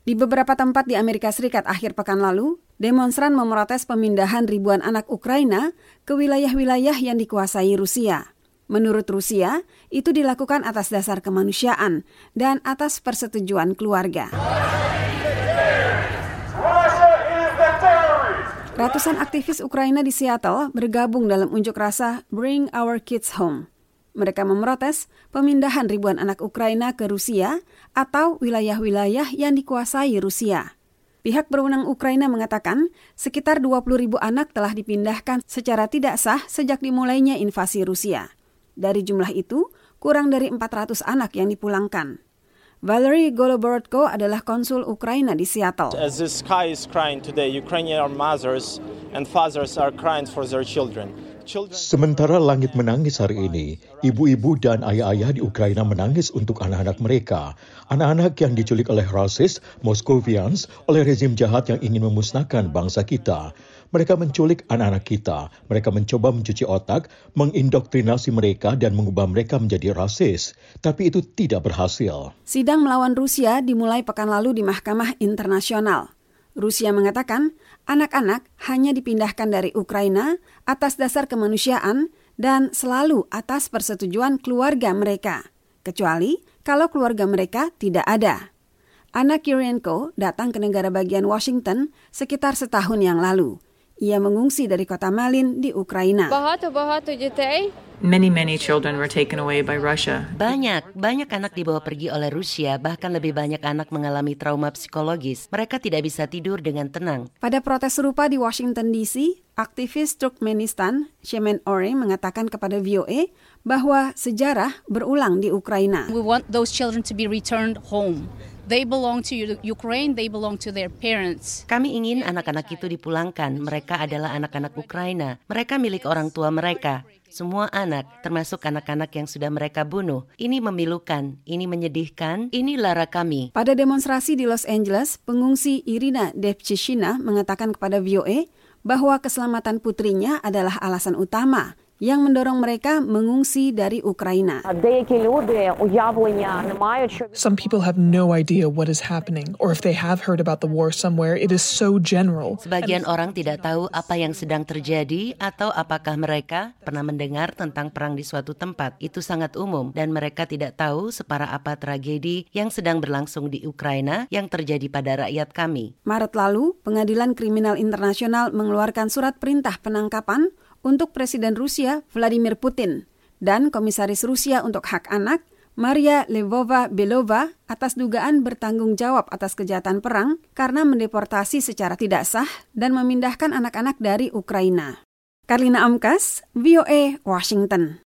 Di beberapa tempat di Amerika Serikat akhir pekan lalu, demonstran memprotes pemindahan ribuan anak Ukraina ke wilayah-wilayah yang dikuasai Rusia. Menurut Rusia, itu dilakukan atas dasar kemanusiaan dan atas persetujuan keluarga. Ratusan aktivis Ukraina di Seattle bergabung dalam unjuk rasa Bring Our Kids Home. Mereka memprotes pemindahan ribuan anak Ukraina ke Rusia atau wilayah-wilayah yang dikuasai Rusia. Pihak berwenang Ukraina mengatakan sekitar 20.000 anak telah dipindahkan secara tidak sah sejak dimulainya invasi Rusia. Dari jumlah itu, kurang dari 400 anak yang dipulangkan. Valery Goloborodko adalah konsul Ukraina di Seattle. As the sky is crying today, Ukrainian mothers and fathers are crying for their children. Sementara langit menangis hari ini, ibu-ibu dan ayah-ayah di Ukraina menangis untuk anak-anak mereka. Anak-anak yang diculik oleh rasis, Moscovians, oleh rezim jahat yang ingin memusnahkan bangsa kita. Mereka menculik anak-anak kita. Mereka mencoba mencuci otak, mengindoktrinasi mereka dan mengubah mereka menjadi rasis. Tapi itu tidak berhasil. Sidang melawan Rusia dimulai pekan lalu di Mahkamah Internasional. Rusia mengatakan anak-anak hanya dipindahkan dari Ukraina atas dasar kemanusiaan dan selalu atas persetujuan keluarga mereka, kecuali kalau keluarga mereka tidak ada. Anna Kyrienko datang ke negara bagian Washington sekitar setahun yang lalu. Ia mengungsi dari kota Malin di Ukraina. Many children were taken away by Russia. Banyak anak dibawa pergi oleh Rusia, bahkan lebih banyak anak mengalami trauma psikologis. Mereka tidak bisa tidur dengan tenang. Pada protes serupa di Washington DC, aktivis Turkmenistan, Shemen Ore, mengatakan kepada VOA bahwa sejarah berulang di Ukraina. We want those children to be returned home. They belong to Ukraine, they belong to their parents. Kami ingin anak-anak itu dipulangkan. Mereka adalah anak-anak Ukraina. Mereka milik orang tua mereka. Semua anak, termasuk anak-anak yang sudah mereka bunuh. Ini memilukan, ini menyedihkan, ini lara kami. Pada demonstrasi di Los Angeles, pengungsi Irina Devchishina mengatakan kepada VOA bahwa keselamatan putrinya adalah alasan utama yang mendorong mereka mengungsi dari Ukraina. Some people have no idea what is happening, or if they have heard about the war somewhere, it is so general. Sebagian orang tidak tahu apa yang sedang terjadi atau apakah mereka pernah mendengar tentang perang di suatu tempat. Itu sangat umum dan mereka tidak tahu separah apa tragedi yang sedang berlangsung di Ukraina yang terjadi pada rakyat kami. Maret lalu, Pengadilan Kriminal Internasional mengeluarkan surat perintah penangkapan untuk Presiden Rusia Vladimir Putin dan Komisaris Rusia untuk Hak Anak Maria Lvova-Belova atas dugaan bertanggung jawab atas kejahatan perang karena mendeportasi secara tidak sah dan memindahkan anak-anak dari Ukraina. Karlina Amkas, VOA, Washington.